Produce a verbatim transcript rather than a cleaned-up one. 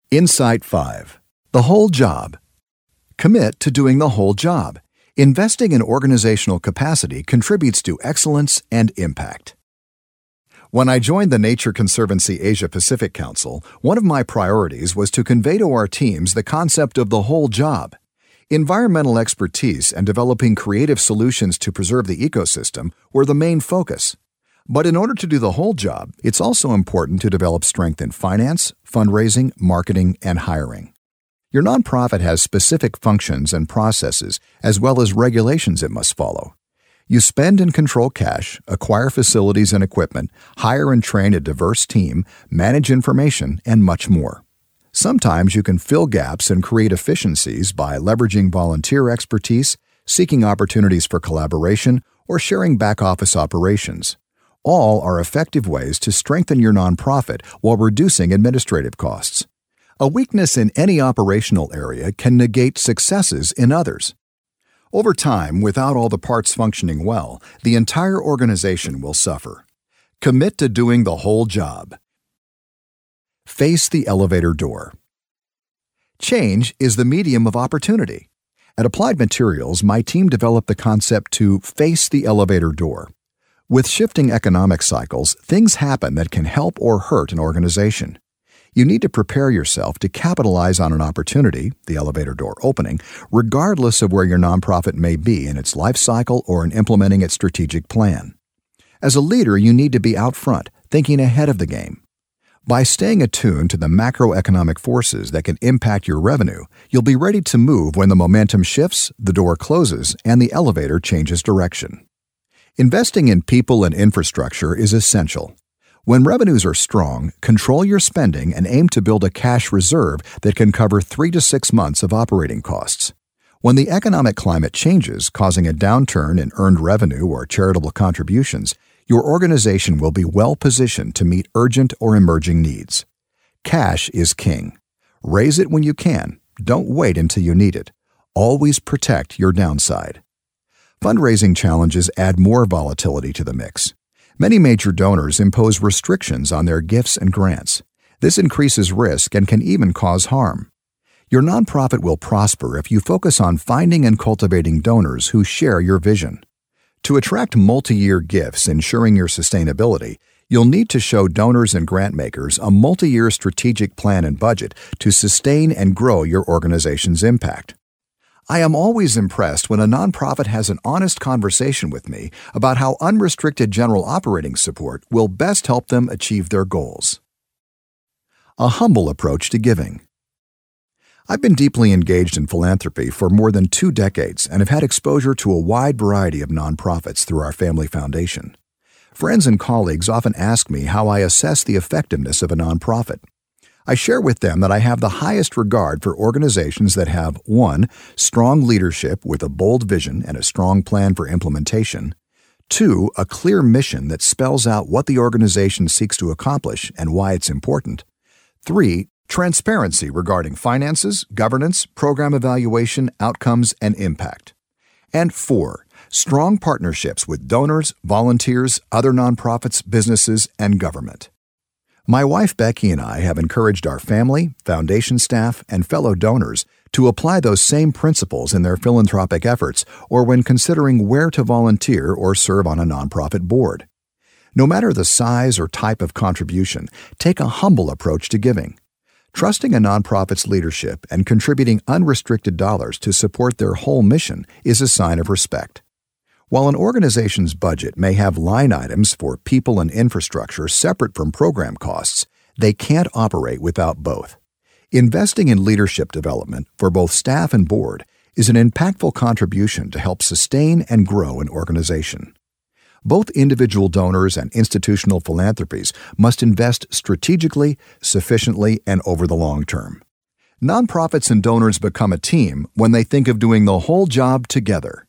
Insight five. The whole job. Commit to doing the whole job. Investing in organizational capacity contributes to excellence and impact. When I joined the Nature Conservancy Asia Pacific Council, one of my priorities was to convey to our teams the concept of the whole job. Environmental expertise and developing creative solutions to preserve the ecosystem were the main focus. But in order to do the whole job, it's also important to develop strength in finance, fundraising, marketing, and hiring. Your nonprofit has specific functions and processes, as well as regulations it must follow. You spend and control cash, acquire facilities and equipment, hire and train a diverse team, manage information, and much more. Sometimes you can fill gaps and create efficiencies by leveraging volunteer expertise, seeking opportunities for collaboration, or sharing back-office operations. All are effective ways to strengthen your nonprofit while reducing administrative costs. A weakness in any operational area can negate successes in others. Over time, without all the parts functioning well, the entire organization will suffer. Commit to doing the whole job. Face the elevator door. Change is the medium of opportunity. At Applied Materials, my team developed the concept to face the elevator door. With shifting economic cycles, things happen that can help or hurt an organization. You need to prepare yourself to capitalize on an opportunity, the elevator door opening, regardless of where your nonprofit may be in its life cycle or in implementing its strategic plan. As a leader, you need to be out front, thinking ahead of the game. By staying attuned to the macroeconomic forces that can impact your revenue, you'll be ready to move when the momentum shifts, the door closes, and the elevator changes direction. Investing in people and infrastructure is essential. When revenues are strong, control your spending and aim to build a cash reserve that can cover three to six months of operating costs. When the economic climate changes, causing a downturn in earned revenue or charitable contributions, your organization will be well positioned to meet urgent or emerging needs. Cash is king. Raise it when you can. Don't wait until you need it. Always protect your downside. Fundraising challenges add more volatility to the mix. Many major donors impose restrictions on their gifts and grants. This increases risk and can even cause harm. Your nonprofit will prosper if you focus on finding and cultivating donors who share your vision. To attract multi-year gifts ensuring your sustainability, you'll need to show donors and grant makers a multi-year strategic plan and budget to sustain and grow your organization's impact. I am always impressed when a nonprofit has an honest conversation with me about how unrestricted general operating support will best help them achieve their goals. A humble approach to giving. I've been deeply engaged in philanthropy for more than two decades and have had exposure to a wide variety of nonprofits through our family foundation. Friends and colleagues often ask me how I assess the effectiveness of a nonprofit. I share with them that I have the highest regard for organizations that have one. Strong leadership with a bold vision and a strong plan for implementation, two. A clear mission that spells out what the organization seeks to accomplish and why it's important, three. Transparency regarding finances, governance, program evaluation, outcomes, and impact, and four. Strong partnerships with donors, volunteers, other nonprofits, businesses, and government. My wife Becky and I have encouraged our family, foundation staff, and fellow donors to apply those same principles in their philanthropic efforts or when considering where to volunteer or serve on a nonprofit board. No matter the size or type of contribution, take a humble approach to giving. Trusting a nonprofit's leadership and contributing unrestricted dollars to support their whole mission is a sign of respect. While an organization's budget may have line items for people and infrastructure separate from program costs, they can't operate without both. Investing in leadership development for both staff and board is an impactful contribution to help sustain and grow an organization. Both individual donors and institutional philanthropies must invest strategically, sufficiently, and over the long term. Nonprofits and donors become a team when they think of doing the whole job together.